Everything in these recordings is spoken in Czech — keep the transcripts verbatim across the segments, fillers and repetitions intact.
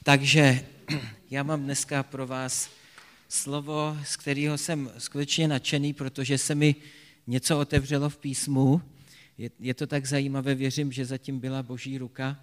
Takže já mám dneska pro vás slovo, z kterého jsem skutečně nadšený, protože se mi něco otevřelo v písmu. Je, je to tak zajímavé, věřím, že zatím byla Boží ruka.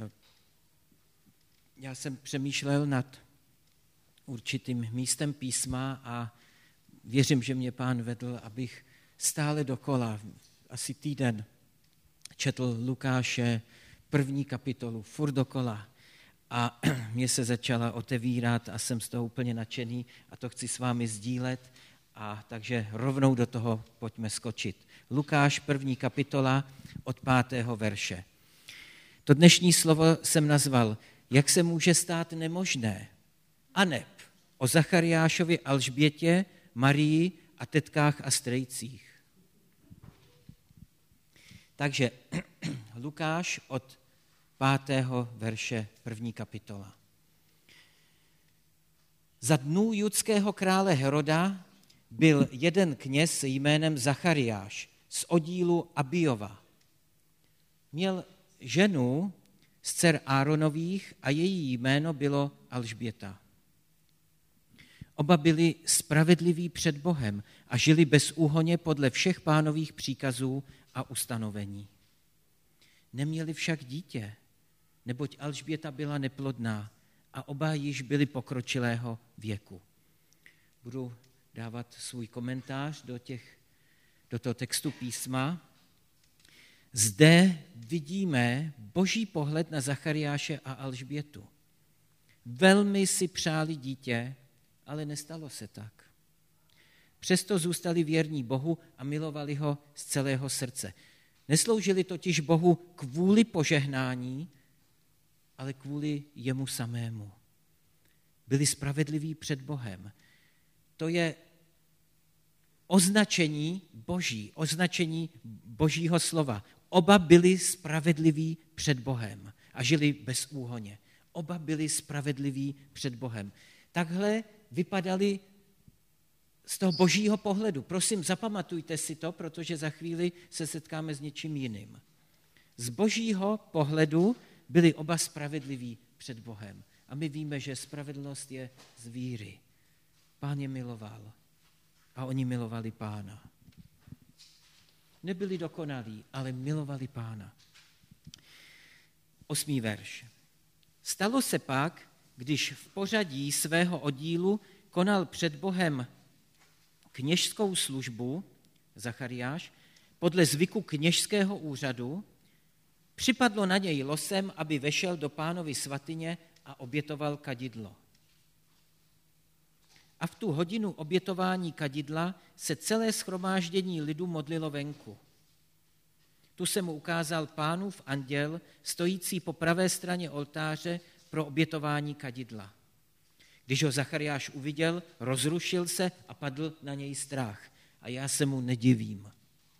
Já jsem přemýšlel nad určitým místem písma a věřím, že mě Pán vedl, abych stále dokola, asi týden, četl Lukáše první kapitolu, furt dokola. A mě se začala otevírat a jsem z toho úplně nadšený a to chci s vámi sdílet. A takže rovnou do toho pojďme skočit. Lukáš, první kapitola od pátého verše. To dnešní slovo jsem nazval, jak se může stát nemožné. Aneb o Zachariášovi, Alžbětě, Marii a tetkách a strejcích. Takže Lukáš od pátého verše první kapitola. Za dnů judského krále Heroda byl jeden kněz jménem Zachariáš z oddílu Abijova. Měl ženu z dcer Áronových a její jméno bylo Alžběta. Oba byli spravedliví před Bohem a žili bezúhonně podle všech Pánových příkazů a ustanovení. Neměli však dítě, neboť Alžběta byla neplodná a oba již byli pokročilého věku. Budu dávat svůj komentář do, těch, do toho textu písma. Zde vidíme Boží pohled na Zachariáše a Alžbětu. Velmi si přáli dítě, ale nestalo se tak. Přesto zůstali věrní Bohu a milovali ho z celého srdce. Nesloužili totiž Bohu kvůli požehnání, ale kvůli jemu samému. Byli spravedliví před Bohem. To je označení Boží, označení Božího slova. Oba byli spravedliví před Bohem a žili bezúhonně. Oba byli spravedliví před Bohem. Takhle vypadali z toho Božího pohledu. Prosím, zapamatujte si to, protože za chvíli se setkáme s něčím jiným. Z Božího pohledu byli oba spravedliví před Bohem. A my víme, že spravedlnost je z víry. Pán je miloval a oni milovali Pána. Nebyli dokonalí, ale milovali Pána. Osmý verš. Stalo se pak, když v pořadí svého oddílu konal před Bohem kněžskou službu, Zachariáš, podle zvyku kněžského úřadu, připadlo na něj losem, aby vešel do Pánovy svatyně a obětoval kadidlo. A v tu hodinu obětování kadidla se celé shromáždění lidu modlilo venku. Tu se mu ukázal Pánův anděl, stojící po pravé straně oltáře pro obětování kadidla. Když ho Zachariáš uviděl, rozrušil se a padl na něj strach. A já se mu nedivím.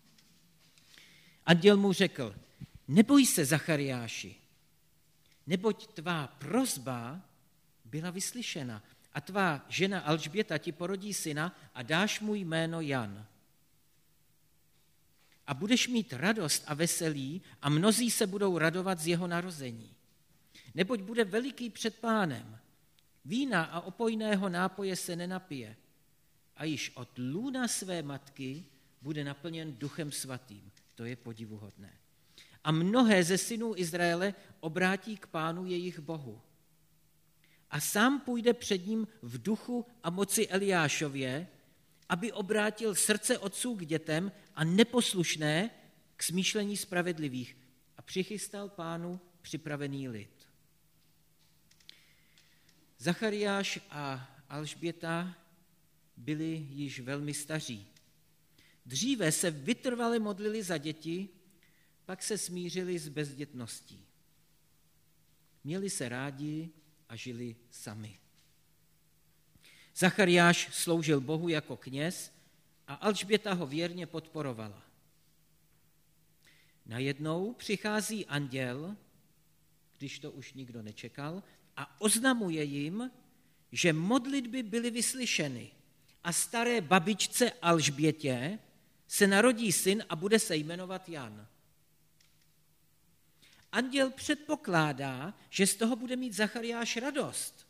Anděl mu řekl, neboj se, Zachariáši, neboť tvá prosba byla vyslyšena a tvá žena Alžběta ti porodí syna a dáš mu jméno Jan. A budeš mít radost a veselí a mnozí se budou radovat z jeho narození. Neboť bude veliký před Pánem. Vína a opojného nápoje se nenapije a již od lůna své matky bude naplněn Duchem Svatým. To je podivuhodné. A mnohé ze synů Izraele obrátí k Pánu jejich Bohu. A sám půjde před ním v duchu a moci Eliášově, aby obrátil srdce otců k dětem a neposlušné k smýšlení spravedlivých a přichystal Pánu připravený lid. Zachariáš a Alžběta byli již velmi staří. Dříve se vytrvale modlili za děti, pak se smířili s bezdětností. Měli se rádi a žili sami. Zachariáš sloužil Bohu jako kněz a Alžběta ho věrně podporovala. Najednou přichází anděl, když to už nikdo nečekal, a oznamuje jim, že modlitby byly vyslyšeny a staré babičce Alžbětě se narodí syn a bude se jmenovat Jan. Anděl předpokládá, že z toho bude mít Zachariáš radost.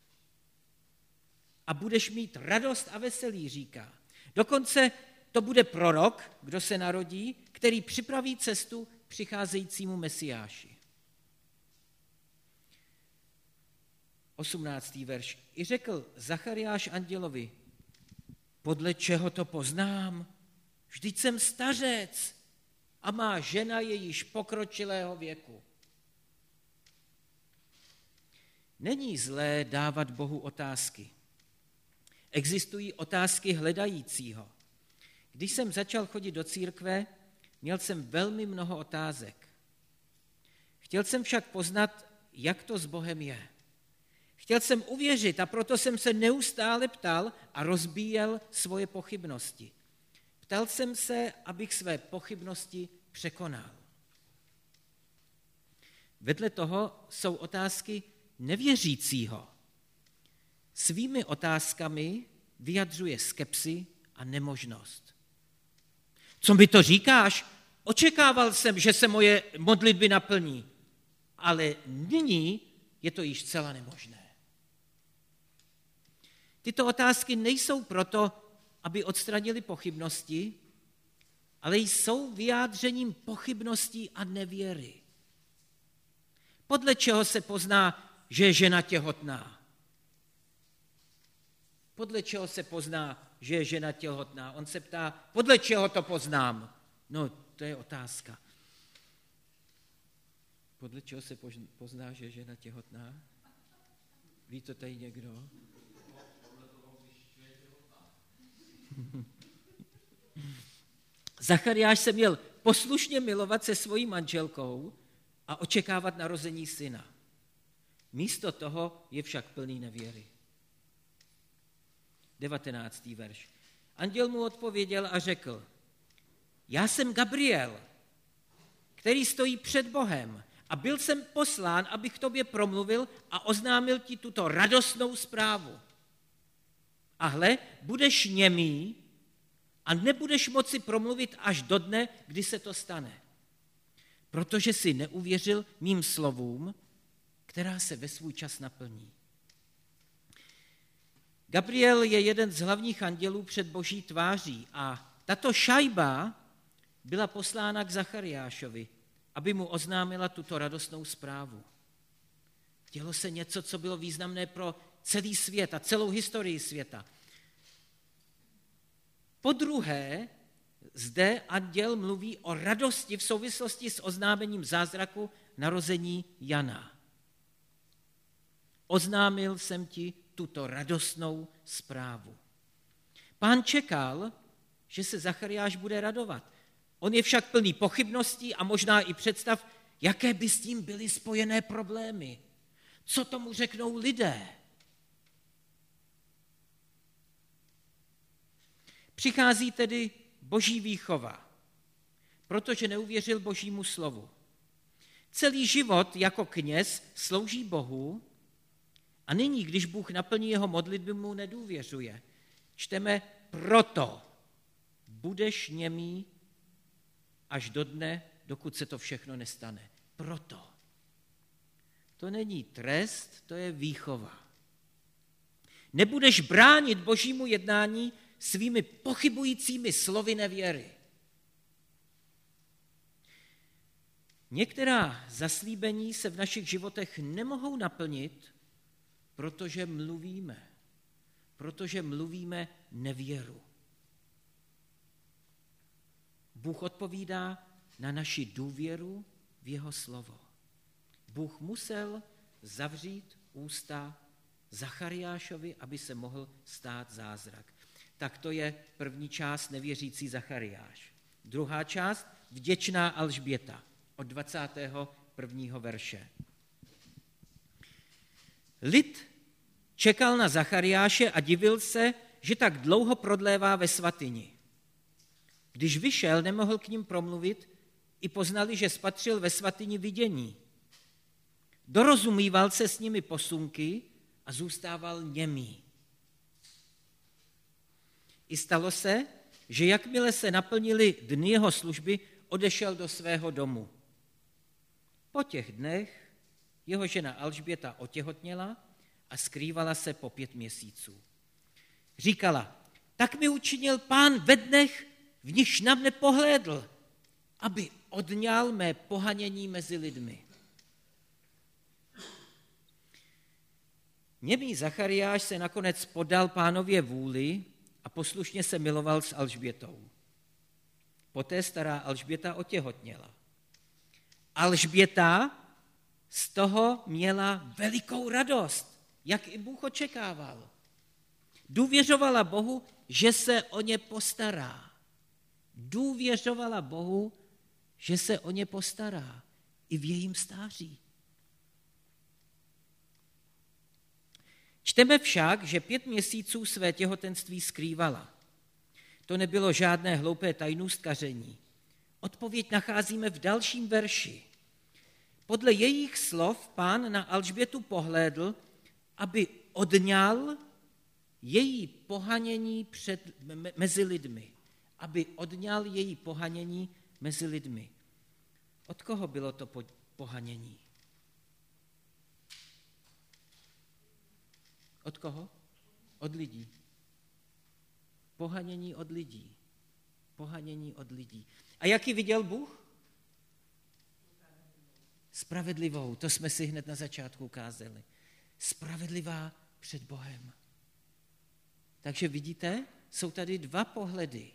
A budeš mít radost a veselí, říká. Dokonce to bude prorok, kdo se narodí, který připraví cestu přicházejícímu Mesiáši. osmnáctý verš. I řekl Zachariáš andělovi, podle čeho to poznám? Vždyť jsem stařec a má žena je již pokročilého věku. Není zlé dávat Bohu otázky. Existují otázky hledajícího. Když jsem začal chodit do církve, měl jsem velmi mnoho otázek. Chtěl jsem však poznat, jak to s Bohem je. Chtěl jsem uvěřit a proto jsem se neustále ptal a rozbíjel svoje pochybnosti. Ptal jsem se, abych své pochybnosti překonal. Vedle toho jsou otázky nevěřícího. Svými otázkami vyjadřuje skepsi a nemožnost. Co mi to říkáš? Očekával jsem, že se moje modlitby naplní, ale nyní je to již zcela nemožné. Tyto otázky nejsou proto, aby odstranili pochybnosti, ale jsou vyjádřením pochybností a nevěry. Podle čeho se pozná, že je žena těhotná? Podle čeho se pozná, že je žena těhotná? On se ptá, podle čeho to poznám? No, to je otázka. Podle čeho se pozná, že je žena těhotná? Ví to tady někdo? Zachariáš se měl poslušně milovat se svojí manželkou a očekávat narození syna. Místo toho je však plný nevěry. devatenáctý verš. Anděl mu odpověděl a řekl, já jsem Gabriel, který stojí před Bohem a byl jsem poslán, abych k tobě promluvil a oznámil ti tuto radostnou zprávu. A hle, budeš němý a nebudeš moci promluvit až do dne, kdy se to stane. Protože jsi neuvěřil mým slovům, která se ve svůj čas naplní. Gabriel je jeden z hlavních andělů před Boží tváří a tato šajba byla poslána k Zachariášovi, aby mu oznámila tuto radostnou zprávu. Dělo se něco, co bylo významné pro celý svět a celou historii světa. Po druhé, zde anděl mluví o radosti v souvislosti s oznámením zázraku narození Jana. Oznámil jsem ti tuto radostnou zprávu. Pán čekal, že se Zachariáš bude radovat. On je však plný pochybností a možná i představ, jaké by s tím byly spojené problémy. Co tomu řeknou lidé? Přichází tedy Boží výchova, protože neuvěřil Božímu slovu. Celý život jako kněz slouží Bohu a nyní, když Bůh naplní jeho modlitby, mu nedůvěřuje. Čteme, proto budeš němý až do dne, dokud se to všechno nestane. Proto. To není trest, to je výchova. Nebudeš bránit Božímu jednání svými pochybujícími slovy nevěry. Některá zaslíbení se v našich životech nemohou naplnit, protože mluvíme. Protože mluvíme nevěru. Bůh odpovídá na naši důvěru v jeho slovo. Bůh musel zavřít ústa Zachariášovi, aby se mohl stát zázrak. Tak to je první část nevěřící Zachariáš. Druhá část vděčná Alžběta od dvacátého prvního verše. Lid čekal na Zachariáše a divil se, že tak dlouho prodlévá ve svatyni. Když vyšel, nemohl k ním promluvit, i poznali, že spatřil ve svatyni vidění. Dorozumíval se s nimi posunky a zůstával němý. I stalo se, že jakmile se naplnili dny jeho služby, odešel do svého domu. Po těch dnech jeho žena Alžběta otěhotněla a skrývala se po pět měsíců. Říkala, tak mi učinil Pán ve dnech, v nichž na mne pohlédl, aby odňal mé pohanění mezi lidmi. Němý Zachariáš se nakonec podal Pánově vůli a poslušně se miloval s Alžbětou. Poté stará Alžběta otěhotněla. Alžběta z toho měla velikou radost, jak i Bůh očekával. Důvěřovala Bohu, že se o ně postará. Důvěřovala Bohu, že se o ně postará i v jejím stáří. Čteme však, že pět měsíců své těhotenství skrývala. To nebylo žádné hloupé tajnůstkaření. Odpověď nacházíme v dalším verši. Podle jejich slov Pán na Alžbětu pohlédl, aby odňal její pohanění před, mezi lidmi. Aby odňal její pohanění mezi lidmi. Od koho bylo to pohanění? Od koho? Od lidí. Pohanění od lidí. Pohanění od lidí. A jaký viděl Bůh? Spravedlivou. To jsme si hned na začátku ukázali. Spravedlivá před Bohem. Takže vidíte, jsou tady dva pohledy.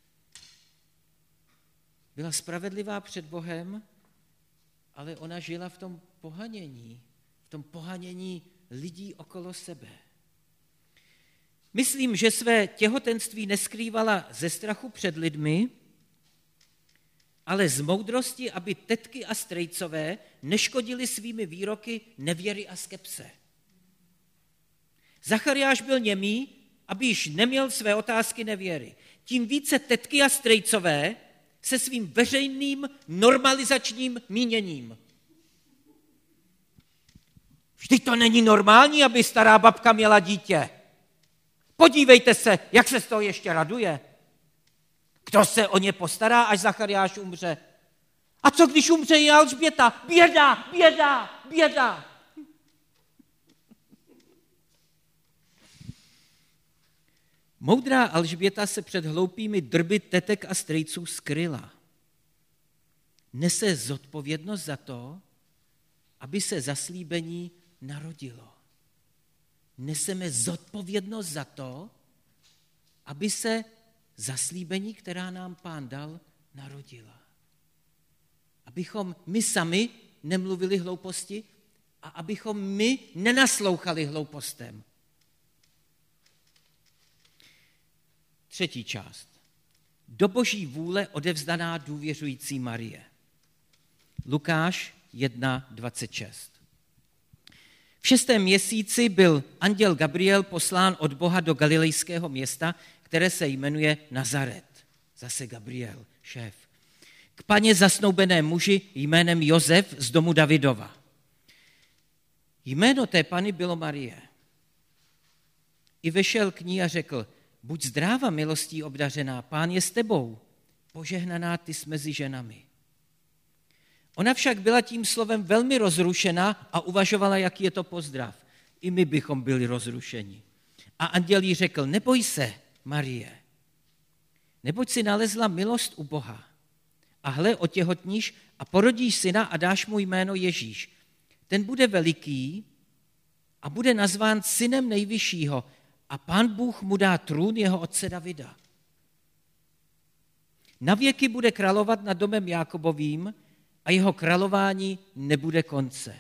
Byla spravedlivá před Bohem, ale ona žila v tom pohanění. V tom pohanění lidí okolo sebe. Myslím, že své těhotenství neskrývala ze strachu před lidmi, ale z moudrosti, aby tetky a strejcové neškodili svými výroky nevěry a skepse. Zachariáš byl němý, aby již neměl své otázky nevěry. Tím více tetky a strejcové se svým veřejným normalizačním míněním. Vždyť to není normální, aby stará babka měla dítě. Podívejte se, jak se z toho ještě raduje. Kdo se o ně postará, až Zachariáš umře? A co když umře i Alžběta? Běda, běda, běda. Moudrá Alžběta se před hloupými drby tetek a strýců skryla. Nese zodpovědnost za to, aby se zaslíbení narodilo. Neseme zodpovědnost za to, aby se zaslíbení, která nám Pán dal, narodila. Abychom my sami nemluvili hlouposti a abychom my nenaslouchali hloupostem. Třetí část. Do Boží vůle odevzdaná důvěřující Marie. Lukáš jedna dvacet šest. V šestém měsíci byl anděl Gabriel poslán od Boha do galilejského města, které se jmenuje Nazaret. Zase Gabriel, šéf. K paně zasnoubené muži jménem Josef z domu Davidova. Jméno té pany bylo Marie. I vešel k ní a řekl, buď zdráva, milostí obdařená, Pán je s tebou, požehnaná ty jsi mezi ženami. Ona však byla tím slovem velmi rozrušena a uvažovala, jaký je to pozdrav. I my bychom byli rozrušeni. A anděl jí řekl, neboj se, Marie, neboť si nalezla milost u Boha. A hle, otěhotníš a porodíš syna a dáš mu jméno Ježíš. Ten bude veliký a bude nazván synem nejvyššího a Pán Bůh mu dá trůn jeho otce Davida. Navěky bude královat nad domem Jákobovým a jeho králování nebude konce.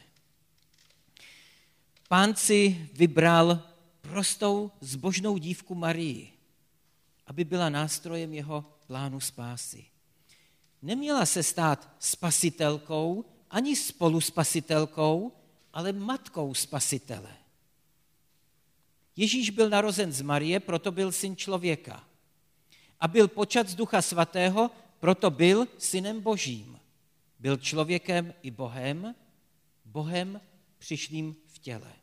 Pán si vybral prostou zbožnou dívku Marii, aby byla nástrojem jeho plánu spásy. Neměla se stát spasitelkou ani spoluspasitelkou, ale matkou spasitele. Ježíš byl narozen z Marie, proto byl syn člověka. A byl počat z Ducha Svatého, proto byl synem Božím. Byl člověkem i Bohem, Bohem přišlým v těle.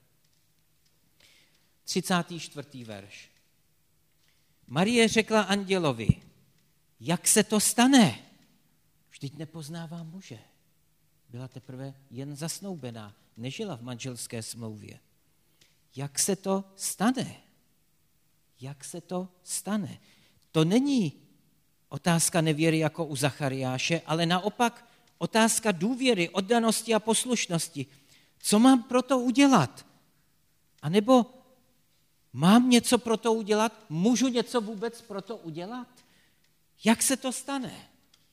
třicátý čtvrtý verš. Marie řekla andělovi, jak se to stane? Vždyť nepoznávám muže. Byla teprve jen zasnoubená, nežila v manželské smlouvě. Jak se to stane? Jak se to stane? To není otázka nevěry jako u Zachariáše, ale naopak otázka důvěry, oddanosti a poslušnosti. Co mám pro to udělat? A nebo mám něco pro to udělat? Můžu něco vůbec pro to udělat? Jak se to stane?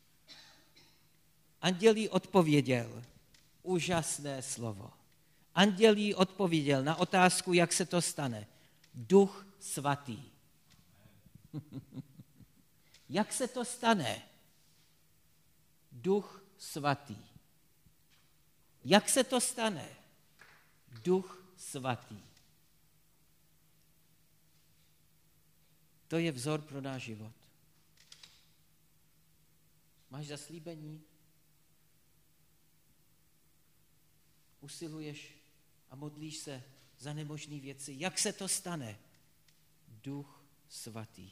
Anděl jí odpověděl. Úžasné slovo. Anděl jí odpověděl na otázku, jak se to stane. Duch svatý. Jak se to stane? Duch svatý. Jak se to stane? Duch svatý. To je vzor pro náš život. Máš zaslíbení? Usiluješ a modlíš se za nemožné věci. Jak se to stane? Duch svatý.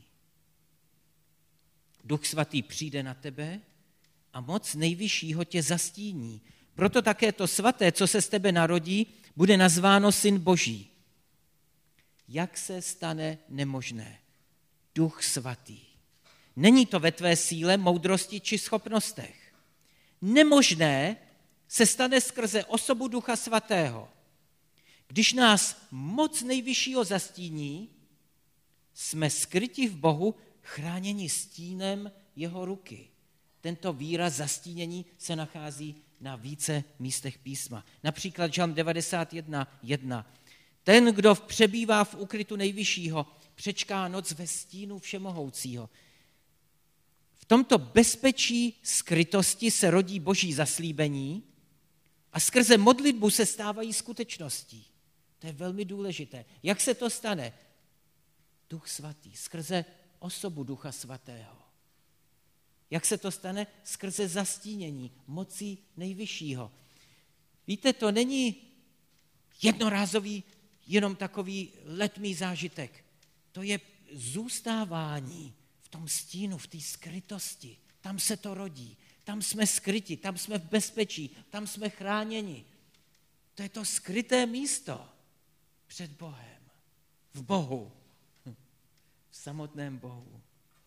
Duch svatý přijde na tebe a moc nejvyššího tě zastíní. Proto také to svaté, co se z tebe narodí, bude nazváno Syn Boží. Jak se stane nemožné? Duch svatý. Není to ve tvé síle, moudrosti či schopnostech. Nemožné se stane skrze osobu Ducha svatého. Když nás moc nejvyššího zastíní, jsme skryti v Bohu, chráněni stínem jeho ruky. Tento výraz zastínění se nachází na více místech písma. Například Žalm devadesát jedna jedna. Ten, kdo přebývá v úkrytu nejvyššího, přečká noc ve stínu všemohoucího. V tomto bezpečí skrytosti se rodí boží zaslíbení a skrze modlitbu se stávají skutečností. To je velmi důležité. Jak se to stane? Duch svatý, skrze osobu Ducha svatého. Jak se to stane? Skrze zastínění mocí nejvyššího. Víte, to není jednorázový, jenom takový letmý zážitek. To je zůstávání v tom stínu, v té skrytosti. Tam se to rodí. Tam jsme skryti, tam jsme v bezpečí, tam jsme chráněni. To je to skryté místo před Bohem. V Bohu. V samotném Bohu.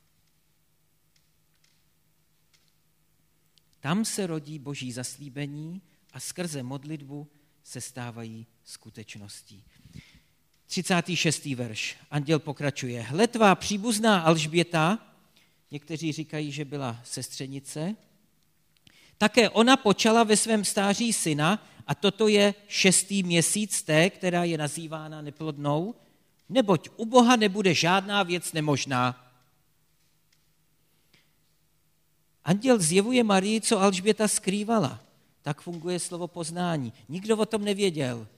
Tam se rodí boží zaslíbení a skrze modlitbu se stávají skutečností. třicátý šestý verš. Anděl pokračuje. Hle, tvá příbuzná Alžběta, někteří říkají, že byla sestřenice, také ona počala ve svém stáří syna a toto je šestý měsíc té, která je nazývána neplodnou, neboť u Boha nebude žádná věc nemožná. Anděl zjevuje Marii, co Alžběta skrývala. Tak funguje slovo poznání. Nikdo o tom nevěděl.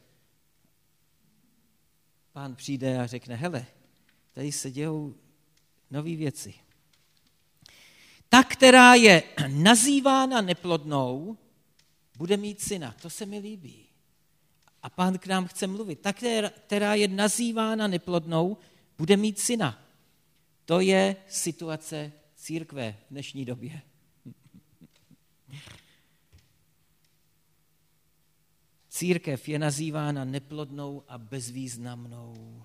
Pán přijde a řekne, hele, tady se dějou nové věci. Ta, která je nazývána neplodnou, bude mít syna. To se mi líbí. A Pán k nám chce mluvit. Ta, která je nazývána neplodnou, bude mít syna. To je situace církve v dnešní době. Církev je nazývána neplodnou a bezvýznamnou.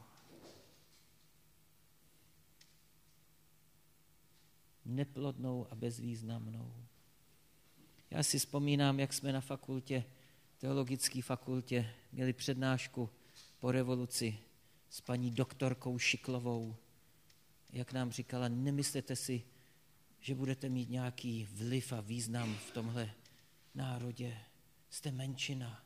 Neplodnou a bezvýznamnou. Já si vzpomínám, jak jsme na fakultě, teologické fakultě, měli přednášku po revoluci s paní doktorkou Šiklovou. Jak nám říkala, nemyslete si, že budete mít nějaký vliv a význam v tomhle národě. Jste menšina.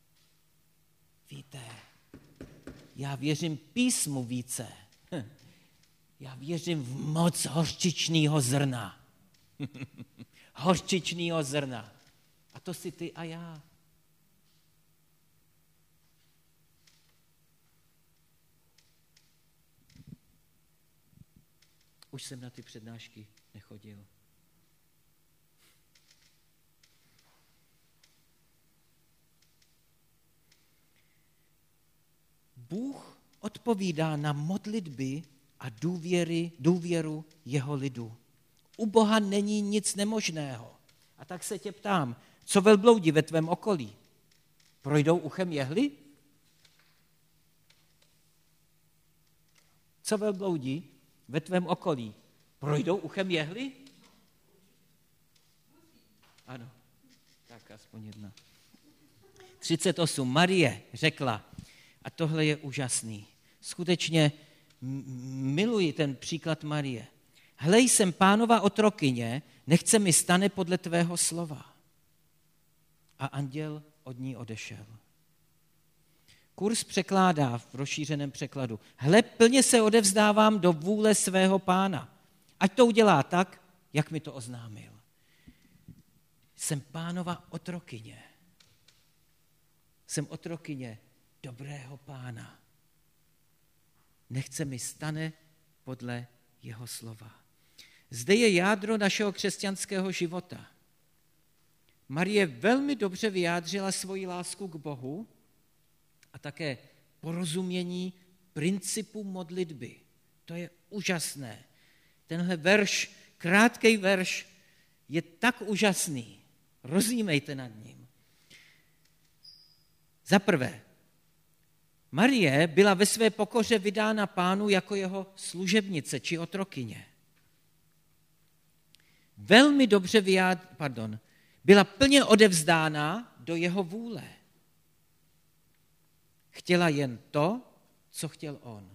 Víte, já věřím písmu více. Já věřím v moc hořčičného zrna. Hořčičného zrna. A to si ty a já. Už jsem na ty přednášky nechodil. Bůh odpovídá na modlitby a důvěry, důvěru jeho lidu. U Boha není nic nemožného. A tak se tě ptám, Co velbloudi ve tvém okolí? Projdou uchem jehly? Co velbloudi ve tvém okolí? Projdou uchem jehly? Ano, tak aspoň jedna. třicet osm. Marie řekla, a tohle je úžasný, skutečně miluji ten příklad Marie. Hlej, jsem Pánova otrokyně, nechce mi stane podle tvého slova. A anděl od ní odešel. Kurs překládá v rozšířeném překladu. Hle, plně se odevzdávám do vůle svého Pána. Ať to udělá tak, jak mi to oznámil. Jsem Pánova otrokyně. Jsem otrokyně dobrého Pána. Nechce mi stane podle jeho slova. Zde je jádro našeho křesťanského života. Marie velmi dobře vyjádřila svoji lásku k Bohu a také porozumění principu modlitby. To je úžasné. Tenhle verš, krátkej verš, je tak úžasný. Rozjímejte nad ním. Za prvé, Marie byla ve své pokoře vydána Pánu jako jeho služebnice či otrokyně. Velmi dobře vyjád, pardon, byla plně odevzdána do jeho vůle. Chtěla jen to, co chtěl on.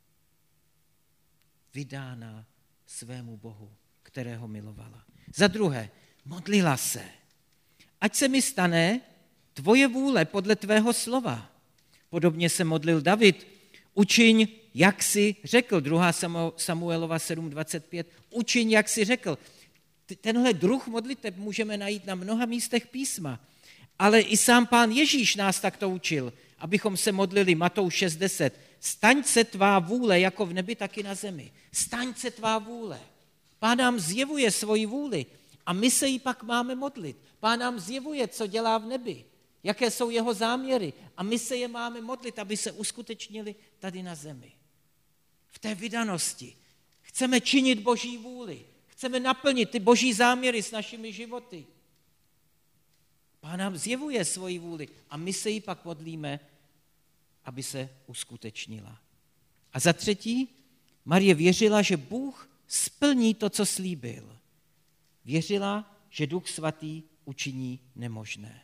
Vydána svému Bohu, kterého milovala. Za druhé, modlila se. Ať se mi stane tvoje vůle podle tvého slova. Podobně se modlil David. Učiň, jak jsi řekl. druhá Samuelova sedm dvacet pět. Učiň, jak jsi řekl. Tenhle druh modliteb můžeme najít na mnoha místech písma. Ale i sám Pán Ježíš nás takto učil, abychom se modlili. Matouš šest deset. Staň se tvá vůle jako v nebi, tak i na zemi. Staň se tvá vůle. Pán nám zjevuje svoji vůli a my se jí pak máme modlit. Pán nám zjevuje, co dělá v nebi, jaké jsou jeho záměry a my se je máme modlit, aby se uskutečnili tady na zemi. V té vydanosti chceme činit Boží vůli, chceme naplnit ty Boží záměry s našimi životy. Pán nám zjevuje svoji vůli a my se jí pak modlíme, aby se uskutečnila. A za třetí, Marie věřila, že Bůh splní to, co slíbil. Věřila, že Duch Svatý učiní nemožné.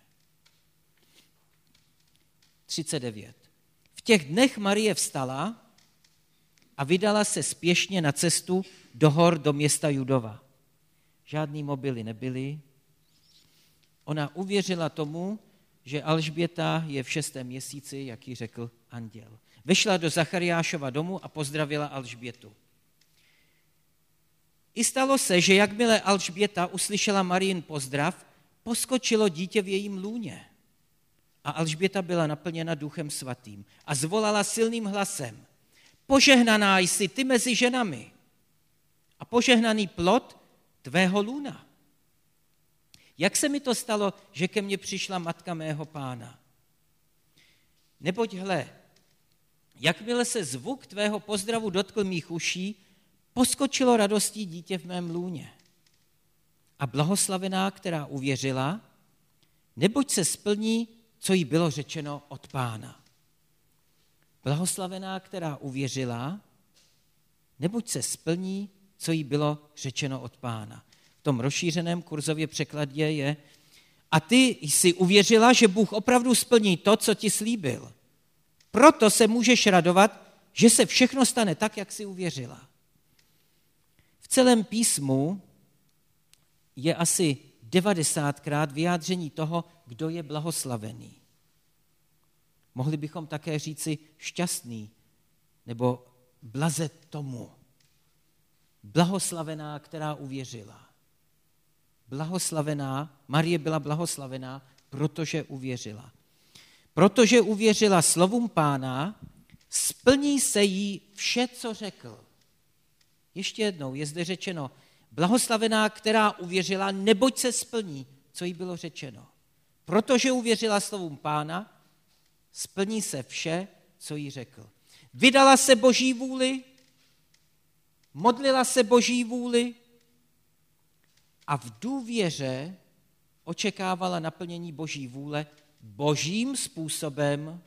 třicet devět. V těch dnech Marie vstala a vydala se spěšně na cestu do hor do města Judova. Žádný mobily nebyly. Ona uvěřila tomu, že Alžběta je v šestém měsíci, jak jí řekl anděl. Vešla do Zachariášova domu a pozdravila Alžbětu. I stalo se, že jakmile Alžběta uslyšela Marijin pozdrav, poskočilo dítě v jejím lůně. A Alžběta byla naplněna Duchem Svatým a zvolala silným hlasem: Požehnaná jsi ty mezi ženami a požehnaný plod tvého lůna. Jak se mi to stalo, že ke mně přišla matka mého Pána? Neboť hle, jakmile se zvuk tvého pozdravu dotkl mých uší, poskočilo radostí dítě v mém lůně. A blahoslavená, která uvěřila, neboť se splní, co jí bylo řečeno od Pána. Blahoslavená, která uvěřila, neboť se splní, co jí bylo řečeno od Pána. V tom rozšířeném kurzově překladě je: a ty jsi uvěřila, že Bůh opravdu splní to, co ti slíbil. Proto se můžeš radovat, že se všechno stane tak, jak jsi uvěřila. V celém písmu je asi devadesátkrát vyjádření toho, kdo je blahoslavený. Mohli bychom také říci šťastný nebo blaze tomu. Blahoslavená, která uvěřila. Blahoslavená, Marie byla blahoslavená, protože uvěřila. Protože uvěřila slovům Pána, splní se jí vše, co řekl. Ještě jednou je zde řečeno: blahoslavená, která uvěřila, neboť se splní, co jí bylo řečeno. Protože uvěřila slovům Pána, splní se vše, co jí řekl. Vydala se Boží vůli, modlila se Boží vůli a v důvěře očekávala naplnění Boží vůle božím způsobem.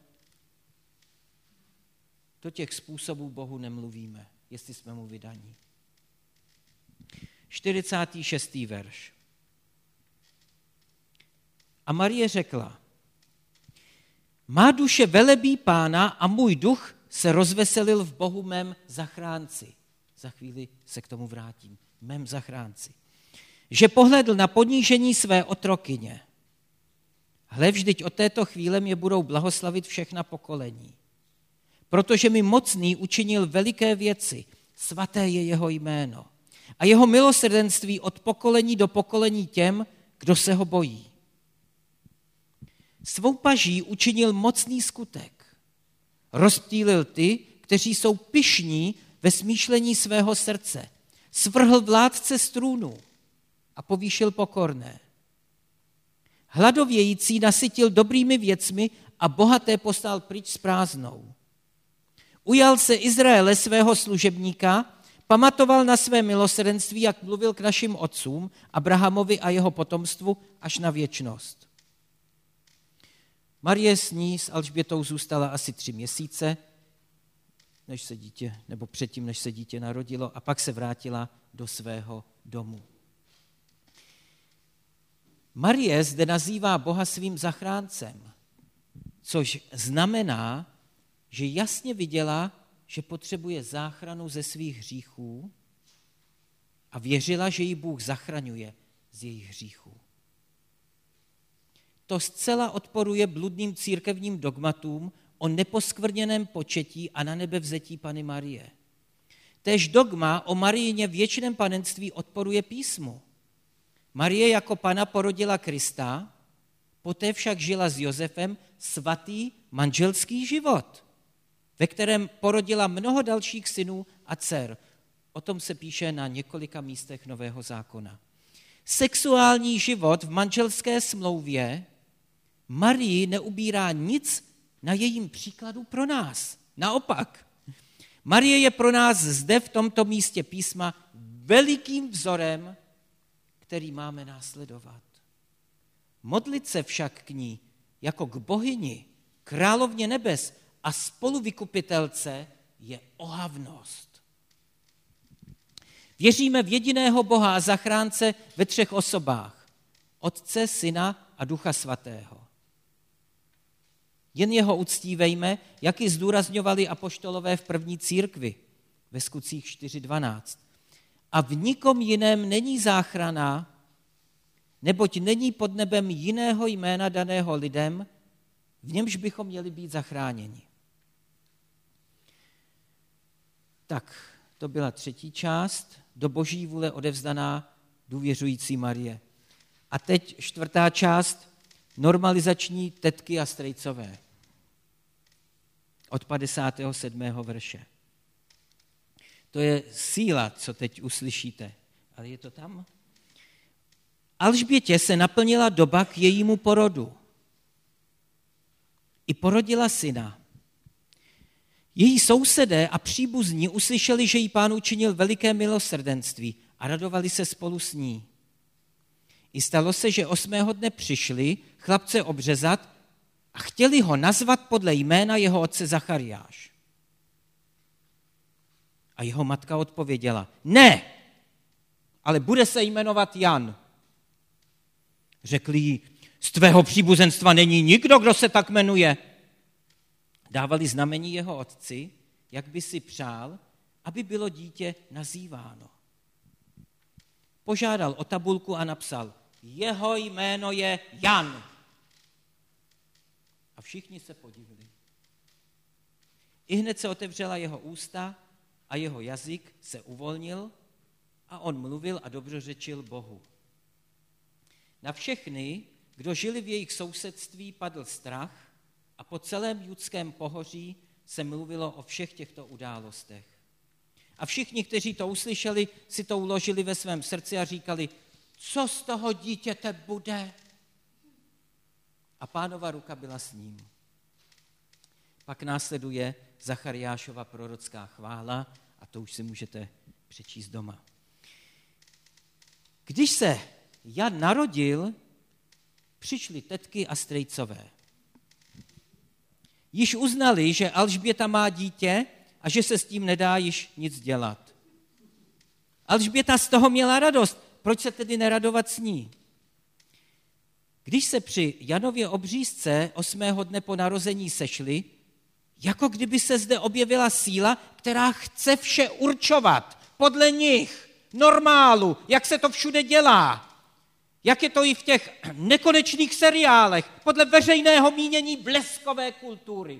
Do těch způsobů Bohu nemluvíme, jestli jsme mu vydaní. čtyřicátý šestý verš. A Marie řekla, má duše velebí Pána a můj duch se rozveselil v Bohu mém zachránci. Za chvíli se k tomu vrátím. Mém zachránci. Že pohlédl na ponížení své otrokyně. Hle, vždyť od této chvíle mě budou blahoslavit všechna pokolení. Protože mi mocný učinil veliké věci, svaté je jeho jméno. A jeho milosrdenství od pokolení do pokolení těm, kdo se ho bojí. Svou paží učinil mocný skutek. Rozptýlil ty, kteří jsou pyšní ve smýšlení svého srdce. Svrhl vládce z trůnu a povýšil pokorné. Hladovějící nasytil dobrými věcmi a bohaté poslal pryč s prázdnou. Ujal se Izraele svého služebníka, pamatoval na své milosrdenství, jak mluvil k našim otcům, Abrahamovi a jeho potomstvu až na věčnost. Marie s ní, s Alžbětou, zůstala asi tři měsíce, než se dítě, nebo předtím, než se dítě narodilo, a pak se vrátila do svého domu. Marie zde nazývá Boha svým zachráncem, což znamená, že jasně viděla, že potřebuje záchranu ze svých hříchů a věřila, že ji Bůh zachraňuje z jejich hříchů. To zcela odporuje bludným církevním dogmatům o neposkvrněném početí a na nebe vzetí Panny Marie. Též dogma o Mariině věčném panenství odporuje písmu. Marie jako Panna porodila Krista, poté však žila s Josefem svatý manželský život, ve kterém porodila mnoho dalších synů a dcer. O tom se píše na několika místech Nového zákona. Sexuální život v manželské smlouvě Marii neubírá nic na jejím příkladu pro nás. Naopak, Marie je pro nás zde v tomto místě písma velikým vzorem, který máme následovat. Modlit se však k ní jako k bohyni, královně nebes a spoluvykupitelce je ohavnost. Věříme v jediného Boha a zachránce ve třech osobách. Otce, Syna a Ducha svatého. Jen jeho uctívejme, jak ji zdůrazňovali apoštolové v první církvi ve Skutcích čtyři dvanáct. A v nikom jiném není záchrana, neboť není pod nebem jiného jména daného lidem, v němž bychom měli být zachráněni. Tak, to byla třetí část, do Boží vůle odevzdaná důvěřující Marie. A teď čtvrtá část, normalizační tetky a strejcové. Od padesátého sedmého verše. To je síla, co teď uslyšíte. Ale je to tam? Alžbětě se naplnila doba k jejímu porodu. I porodila syna. Její sousedé a příbuzní uslyšeli, že jí Pán učinil veliké milosrdenství a radovali se spolu s ní. I stalo se, že osmého dne přišli chlapce obřezat a chtěli ho nazvat podle jména jeho otce Zachariáš. A jeho matka odpověděla, ne, ale bude se jmenovat Jan. Řekli jí, z tvého příbuzenstva není nikdo, kdo se tak jmenuje. Dávali znamení jeho otci, jak by si přál, aby bylo dítě nazýváno. Požádal o tabulku a napsal, jeho jméno je Jan. A všichni se podivili. Ihned se otevřela jeho ústa a jeho jazyk se uvolnil a on mluvil a dobrořečil Bohu. Na všechny, kdo žili v jejich sousedství, padl strach a po celém judském pohoří se mluvilo o všech těchto událostech. A všichni, kteří to uslyšeli, si to uložili ve svém srdci a říkali, co z toho dítěte bude? A Pánova ruka byla s ním. Pak následuje Zachariášova prorocká chvála a to už si můžete přečíst doma. Když se Jan narodil, přišly tetky a strejcové. Již uznali, že Alžběta má dítě a že se s tím nedá již nic dělat. Alžběta z toho měla radost. Proč se tedy neradovat s ní? Když se při Janově obřízce osmého dne po narození sešli, jako kdyby se zde objevila síla, která chce vše určovat podle nich, normálu, jak se to všude dělá, jak je to i v těch nekonečných seriálech, podle veřejného mínění bleskové kultury.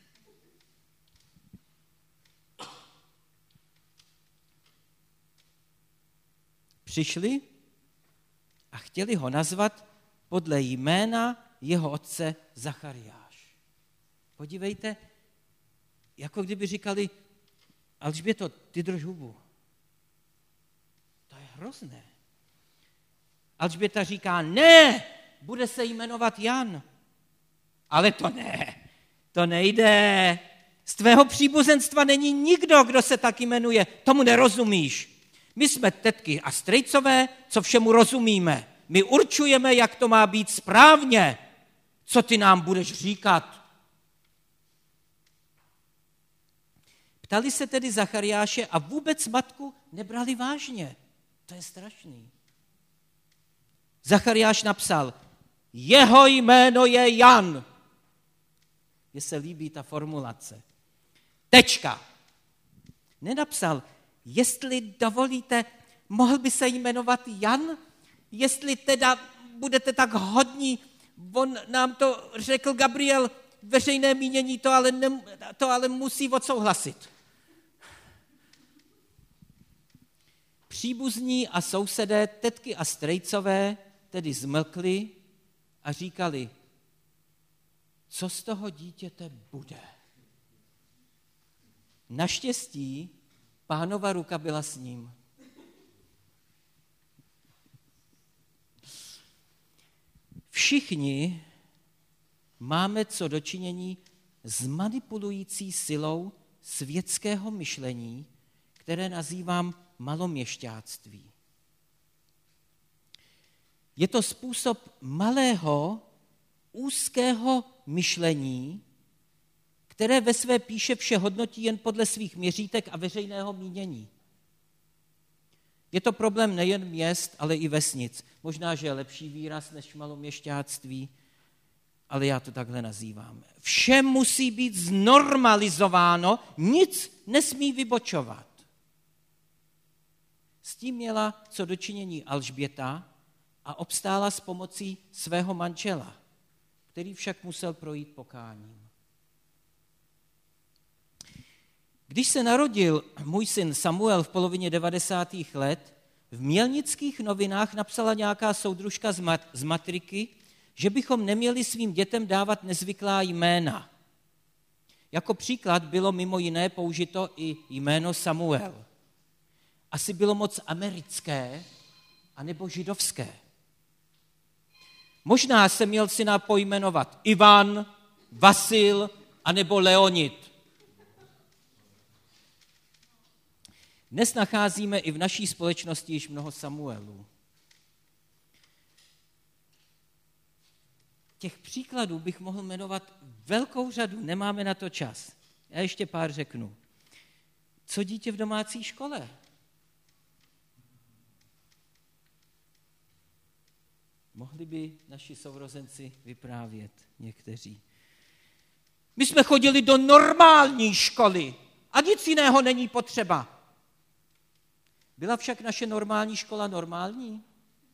Přišli a chtěli ho nazvat podle jména jeho otce Zachariáš. Podívejte, jako kdyby říkali, Alžběto, ty drž hubu. To je hrozné. Alžběta říká, ne, bude se jmenovat Jan. Ale to ne, to nejde. Z tvého příbuzenstva není nikdo, kdo se tak jmenuje. Tomu nerozumíš. My jsme tetky a strejcové, co všemu rozumíme. My určujeme, jak to má být správně. Co ty nám budeš říkat? Ptali se tedy Zachariáše a vůbec matku nebrali vážně. To je strašný. Zachariáš napsal, jeho jméno je Jan. Mně se líbí ta formulace. Tečka. Nenapsal, jestli dovolíte, mohl by se jmenovat Jan? Jestli teda budete tak hodní, on nám to řekl Gabriel, veřejné mínění to ale, ne, to ale musí odsouhlasit. Příbuzní a sousedé, tetky a strejcové tedy zmlkli a říkali, co z toho dítěte bude. Naštěstí Pánova ruka byla s ním. Všichni máme co dočinění s manipulující silou světského myšlení, které nazývám maloměšťáctví. Je to způsob malého, úzkého myšlení, které ve své píše vše hodnotí jen podle svých měřítek a veřejného mínění. Je to problém nejen měst, ale i vesnic. Možná, že je lepší výraz než maloměšťáctví, ale já to takhle nazývám. Vše musí být znormalizováno, nic nesmí vybočovat. S tím měla co dočinění Alžběta a obstála s pomocí svého manžela, který však musel projít pokáním. Když se narodil můj syn Samuel v polovině devadesátých let, v Mělnických novinách napsala nějaká soudružka z, mat- z matriky, že bychom neměli svým dětem dávat nezvyklá jména. Jako příklad bylo mimo jiné použito i jméno Samuel. Asi bylo moc americké anebo židovské. Možná se měl syna pojmenovat Ivan, Vasil anebo Leonid. Dnes nacházíme i v naší společnosti již mnoho Samuelů. Těch příkladů bych mohl jmenovat velkou řadu, nemáme na to čas. Já ještě pár řeknu. Co dítě v domácí škole? Mohli by naši sourozenci vyprávět někteří. My jsme chodili do normální školy a nic jiného není potřeba. Byla však naše normální škola normální?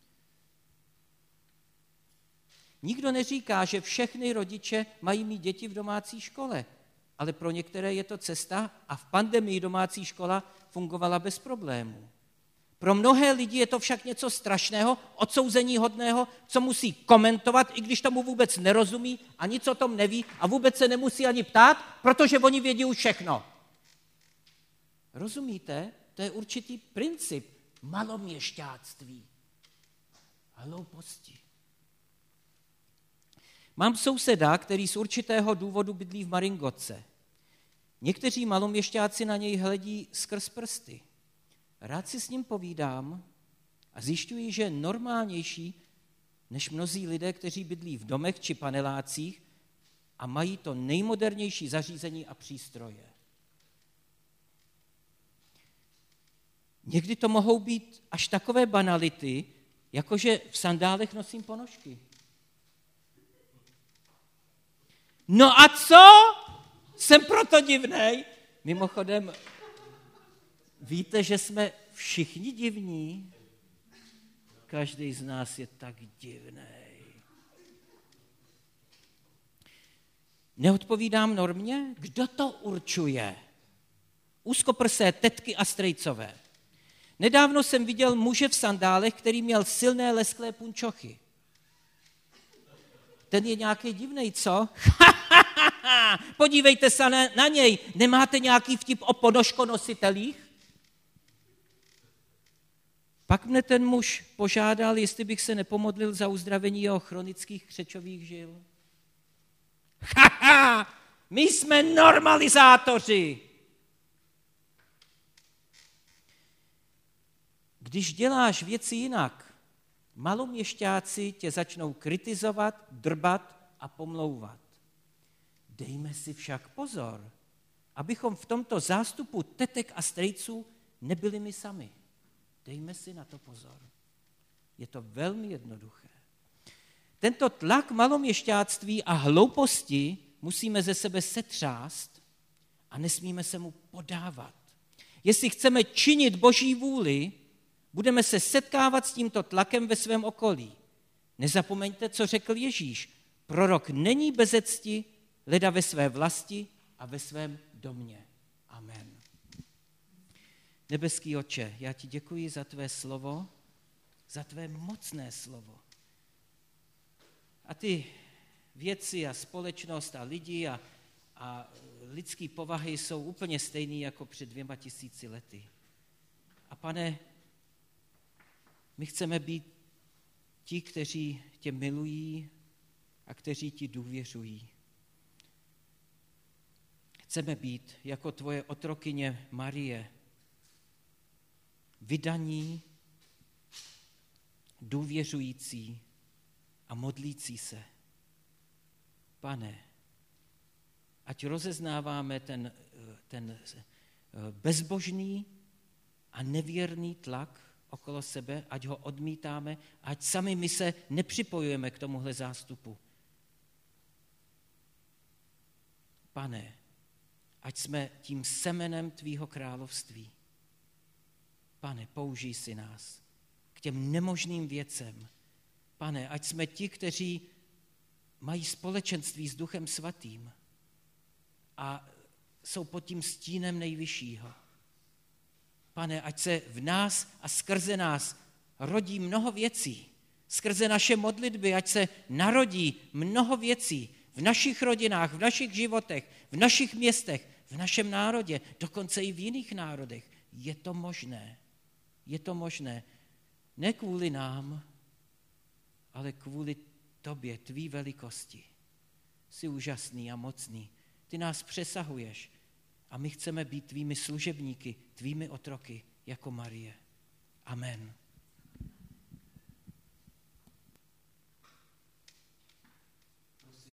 Nikdo neříká, že všechny rodiče mají mít děti v domácí škole, ale pro některé je to cesta a v pandemii domácí škola fungovala bez problémů. Pro mnohé lidi je to však něco strašného, odsouzení hodného, co musí komentovat, i když tomu vůbec nerozumí a nic o tom neví a vůbec se nemusí ani ptát, protože oni vědí už všechno. Rozumíte? To je určitý princip maloměšťáctví. Hlouposti. Mám souseda, který z určitého důvodu bydlí v Maringotce. Někteří maloměšťáci na něj hledí skrz prsty. Rád si s ním povídám a zjišťuji, že je normálnější, než mnozí lidé, kteří bydlí v domech či panelácích a mají to nejmodernější zařízení a přístroje. Někdy to mohou být až takové banality, jakože v sandálech nosím ponožky. No a co? Jsem proto divnej. Mimochodem, víte, že jsme všichni divní? Každý z nás je tak divnej. Neodpovídám normě? Kdo to určuje? Úzkoprsé tetky a strejcové. Nedávno jsem viděl muže v sandálech, který měl silné lesklé punčochy. Ten je nějaký divnej, co? Podívejte se na, na něj. Nemáte nějaký vtip o ponožkonositelích? Pak mne ten muž požádal, jestli bych se nepomodlil za uzdravení jeho chronických křečových žil. Haha, my jsme normalizátoři. Když děláš věci jinak, maloměšťáci tě začnou kritizovat, drbat a pomlouvat. Dejme si však pozor, abychom v tomto zástupu tetek a strejců nebyli my sami. Dejme si na to pozor. Je to velmi jednoduché. Tento tlak maloměšťáctví a hlouposti musíme ze sebe setřást a nesmíme se mu podávat. Jestli chceme činit Boží vůli, budeme se setkávat s tímto tlakem ve svém okolí. Nezapomeňte, co řekl Ježíš. Prorok není beze cti, leda ve své vlasti a ve svém domě. Amen. Nebeský Otče, já ti děkuji za tvé slovo, za tvé mocné slovo. A ty věci a společnost a lidi a, a lidský povahy jsou úplně stejný jako před dvěma tisíci lety. A Pane, my chceme být ti, kteří tě milují a kteří ti důvěřují. Chceme být jako tvoje otrokyně Marie, vydaní, důvěřující a modlící se. Pane, ať rozeznáváme ten, ten bezbožný a nevěrný tlak okolo sebe, ať ho odmítáme, ať sami my se nepřipojujeme k tomuhle zástupu. Pane, ať jsme tím semenem tvýho království. Pane, použij si nás k těm nemožným věcem. Pane, ať jsme ti, kteří mají společenství s Duchem Svatým a jsou pod tím stínem nejvyššího. Pane, ať se v nás a skrze nás rodí mnoho věcí. Skrze naše modlitby, ať se narodí mnoho věcí v našich rodinách, v našich životech, v našich městech, v našem národě, dokonce i v jiných národech. Je to možné. Je to možné. Ne kvůli nám, ale kvůli tobě, tvý velikosti. Jsi úžasný a mocný. Ty nás přesahuješ a my chceme být tvými služebníky, tvými otroky, jako Marie. Amen.